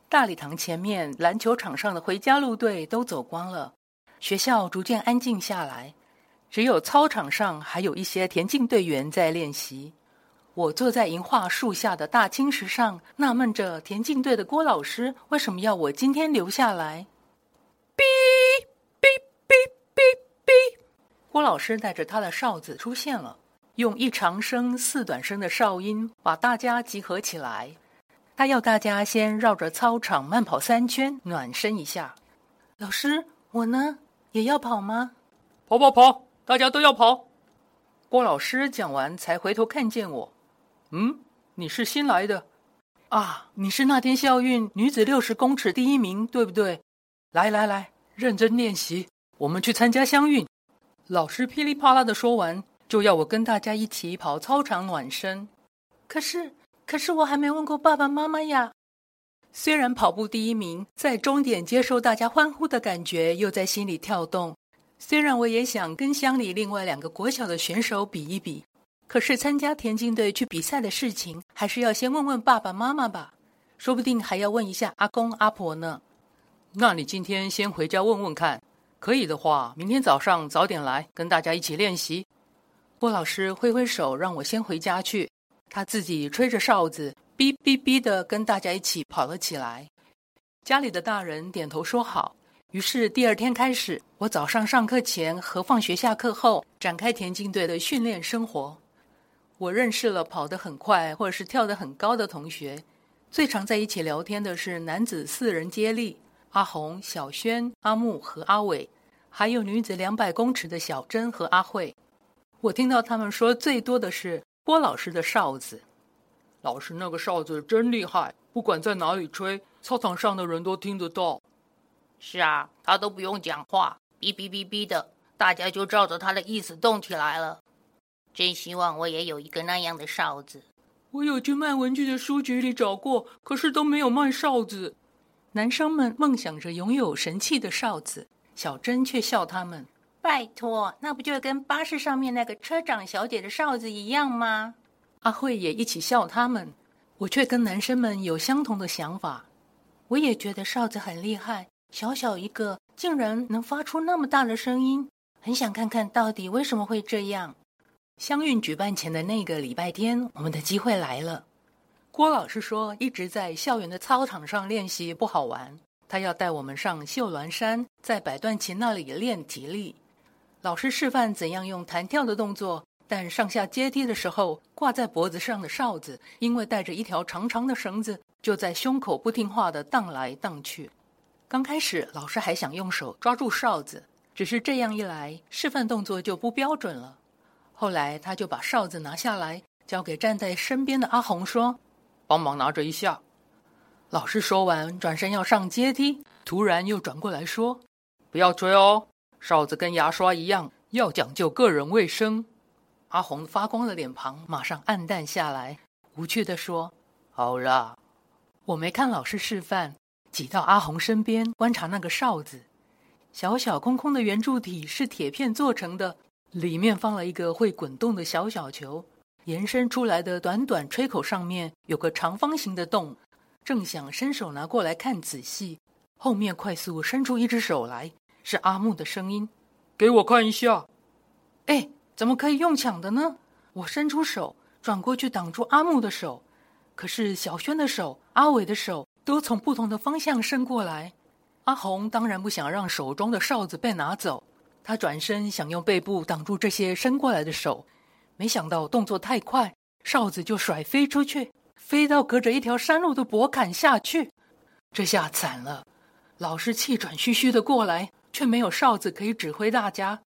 大礼堂前面篮球场上的回家路队都走光了，学校逐渐安静下来，只有操场上还有一些田径队员在练习。我坐在银桦树下的大青石上，纳闷着田径队的郭老师为什么要我今天留下来。哔哔哔哔哔，郭老师带着他的哨子出现了，用一长声四短声的哨音把大家集合起来。他要大家先绕着操场慢跑3圈，暖身一下。老师，我呢？也要跑吗？ 跑跑跑，大家都要跑。 郭老师讲完才回头看见我。你是新来的啊？你是那天校运女子60公尺第1名，对不对？来来来，认真练习，我们去参加乡运。老师噼里啪啦的说完，就要我跟大家一起跑操场暖身。可是我还没问过爸爸妈妈呀。虽然跑步第1名，在终点接受大家欢呼的感觉又在心里跳动。虽然我也想跟乡里另外2个国小的选手比一比，可是参加田径队去比赛的事情，还是要先问问爸爸妈妈吧。说不定还要问一下阿公阿婆呢。 那你今天先回家问问看，可以的话，明天早上早点来，跟大家一起练习。 郭老师挥挥手让我先回家去，他自己吹着哨子，哔哔哔的跟大家一起跑了起来。家里的大人点头说好，于是第2天开始，我早上上课前和放学下课后展开田径队的训练生活。我认识了跑得很快或者是跳得很高的同学，最常在一起聊天的是男子4人接力，阿红、小轩、阿木和阿伟，还有女子200公尺的小珍和阿慧。我听到他们说最多的是郭老师的哨子。 老师那个哨子真厉害，不管在哪里吹，操场上的人都听得到。 是啊，他都不用讲话，哔哔哔哔的，大家就照着他的意思动起来了。真希望我也有一个那样的哨子。 我有去卖文具的书局里找过，可是都没有卖哨子。 男生们梦想着拥有神器的哨子，小珍却笑他们： 拜托，那不就跟巴士上面那个车长小姐的哨子一样吗？ 阿慧也一起笑他们，我却跟男生们有相同的想法。我也觉得哨子很厉害，小小一个竟然能发出那么大的声音，很想看看到底为什么会这样。乡运举办前的那个礼拜天，我们的机会来了。郭老师说一直在校园的操场上练习不好玩，他要带我们上秀峦山，在百段旗那里练体力。老师示范怎样用弹跳的动作，但上下阶梯的时候，挂在脖子上的哨子因为带着一条长长的绳子，就在胸口不听话地荡来荡去。刚开始老师还想用手抓住哨子，只是这样一来，示范动作就不标准了。后来他就把哨子拿下来，交给站在身边的阿红说： 帮忙拿着一下。 老师说完转身要上阶梯，突然又转过来说： 不要吹哦，哨子跟牙刷一样，要讲究个人卫生。 阿红发光的脸庞马上暗淡下来，无趣地说： 好啦。 我没看老师示范，挤到阿红身边观察那个哨子。小小空空的圆柱体是铁片做成的，里面放了一个会滚动的小小球，延伸出来的短短吹口上面有个长方形的洞。正想伸手拿过来看仔细，后面快速伸出一只手来，是阿木的声音： 给我看一下。 哎，怎么可以用抢的呢？我伸出手转过去挡住阿木的手，可是小轩的手、阿伟的手都从不同的方向伸过来。阿红当然不想让手中的哨子被拿走，他转身想用背部挡住这些伸过来的手，没想到动作太快，哨子就甩飞出去，飞到隔着一条山路的驳坎下去。这下惨了，老师气喘吁吁的过来，却没有哨子可以指挥大家，